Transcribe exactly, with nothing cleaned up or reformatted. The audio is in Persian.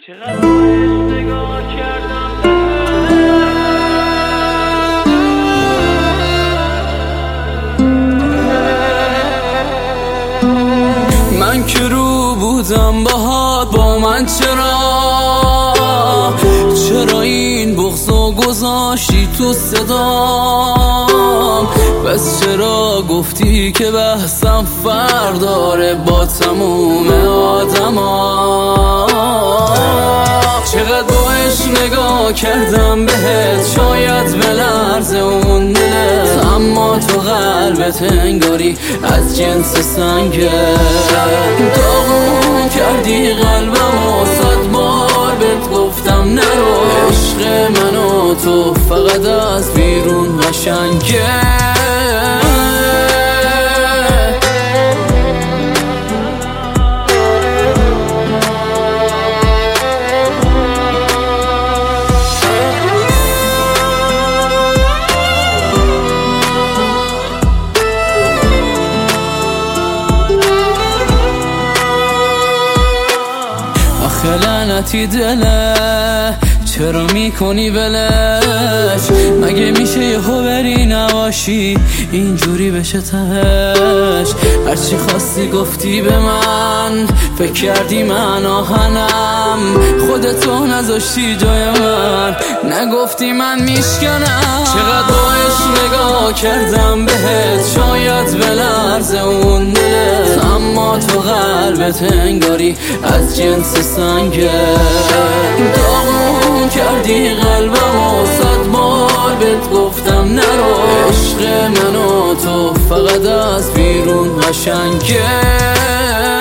چقدر باید نگاه کردم من که رو بودم باهات، با من چرا چرا این بغضو گذاشتی تو صدام؟ بس چرا گفتی که بحثم فرداره با تموم آدما؟ چقدر با عشق نگاه کردم بهت، شاید بلرزه اون دلت، اما تو قلبت انگاری از جنس سنگه. داغون کردی قلبمو، صد بار بهت گفتم نرو، عشق من و تو فقط از بیرون قشنگه. لعنتی دله، چرا میکنی بلش؟ مگه میشه یهو بری نباشی اینجوری بشه تهش؟ هرچی خواستی گفتی به من، فکر کردی من آهنم، خودتو نذاشتی جای من، نگفتی من میشکنم. چقدر با عشق نگاه کردم بهت، شاید بلرزه اون دلت، اما تو قلبت انگاری از جنس سنگه. داغون کردی قلبمو، صد بار بهت گفتم نرو، عشق من و تو فقط از بیرون قشنگه.